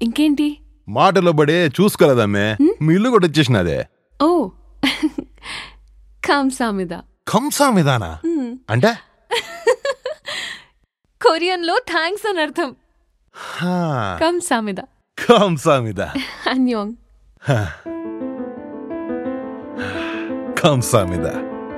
ఇంకేంటి మాటలో పడే చూసుకోలేదమ్మే, మీ ఇల్లు కూడా వచ్చేసినదే. ఓ కంసామిదా. కంసామిదానా అంటే? కొరియన్ లో థ్యాంక్స్ అని అర్థం. కంసామిదా. కంసామిదా. అన్యోంగ్. కంసామిదా.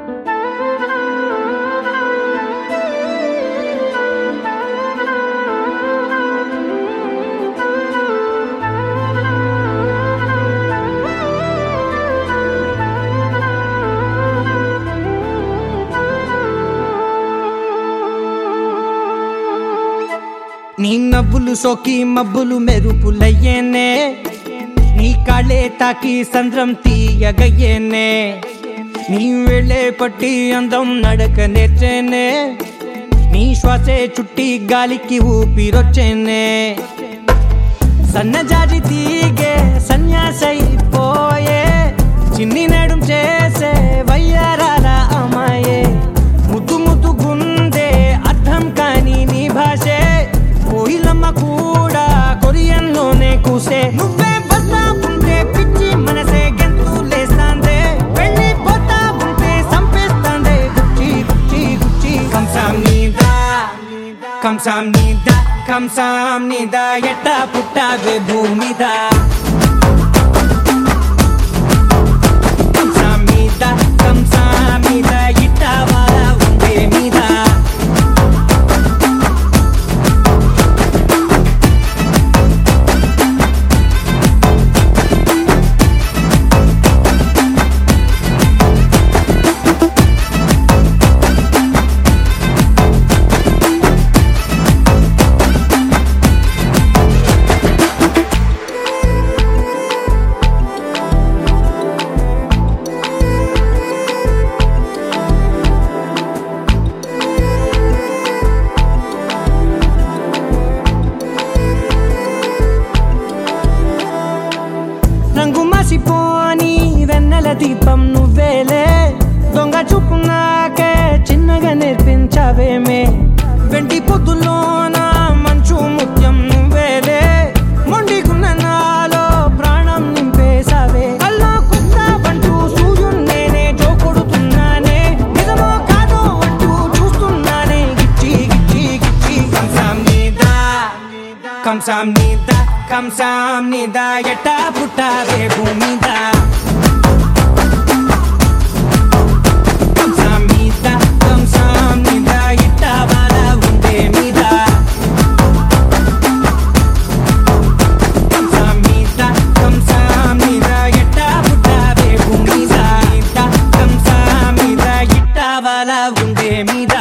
నీ నవ్వులు సోకి మబ్బులు మెరుపులయ్యేనే, నీ కాళ్ళే తాకి సంద్రం తీయగయ్యేనే, నీ వెళ్ళే పట్టి అందం నడక నేర్చేనే, నీ శ్వాసే చుట్టి గాలికి ఊపిరొచ్చేనే, సన్నజాజి తీగే సన్యాసైపోయే, చిన్ని నడుం చేసే వయ్యారాల అమ్మాయే, ముద్దు ముద్దు గుందే అర్థం కాని నీ భాషే, కోయిలమ్మ కూడా కొరియన్ లోనే కూసే, నువ్వే బస్తా ఉంటే పిచ్చి మనసే గెంతులేస్తాందే, వెళ్ళిపోతా ఉంటే సంపేస్తాందే గుచ్చి గుచ్చి గుచ్చి. కంసామ్నిదా కంసామ్నిదా కంసామ్నిదా ఎట్టా పుట్టావే భూమిదా, కంసామ్నిదా కంసామ్నిదా ఇట్టావాలా ఉండే మీద. రంగు మాసిపోని వెన్నెల దీపం నువ్వేలే, దొంగ చూపు నాకే చిన్నగా నేర్పించావేమే, వెంటి పొద్దులోన మంచు ముత్యం నువ్వేలే, మొండిగున్న నాలో ప్రాణం నింపేసావే, కల్లో కుస్తావంటూ సూర్యున్నేనే జోకొడుతున్నానే, నిజమో కాదో అంటూ చూస్తున్నానే గిచ్చి గిచ్చి గిచ్చి. కంసామ్నిదా కంసామ్నిదా కంసామ్నిదా ఎట్టా పుట్టావే భూమిదా, కంసామ్నిదా కంసామ్నిదా ఇట్టావాలా ఉండే మీద. కంసామ్నిదా కంసామ్నిదా ఎట్టా పుట్టావే భూమిదా, కంసామ్నిదా ఇట్టావాలా ఉండే మీద.